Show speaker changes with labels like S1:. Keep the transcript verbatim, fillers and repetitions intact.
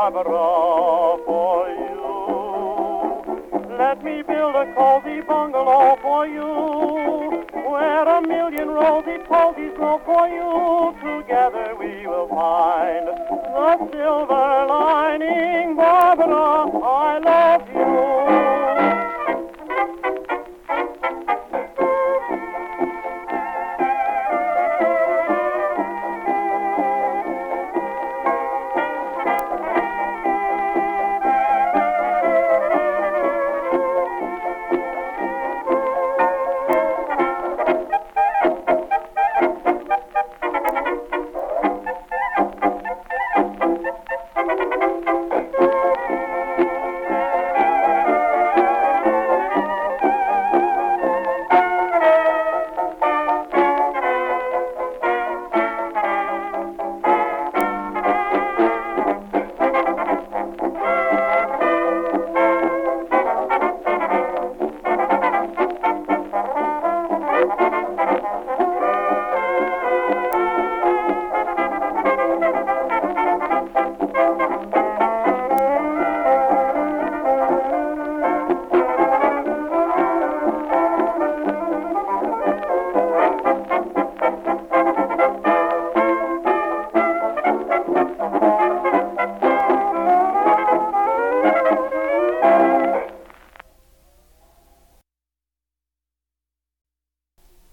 S1: Barbara, for you. Let me build a cozy bungalow for you, where a million rosy posies grow for you. Together we will find the silver lining. Barbara, I love you.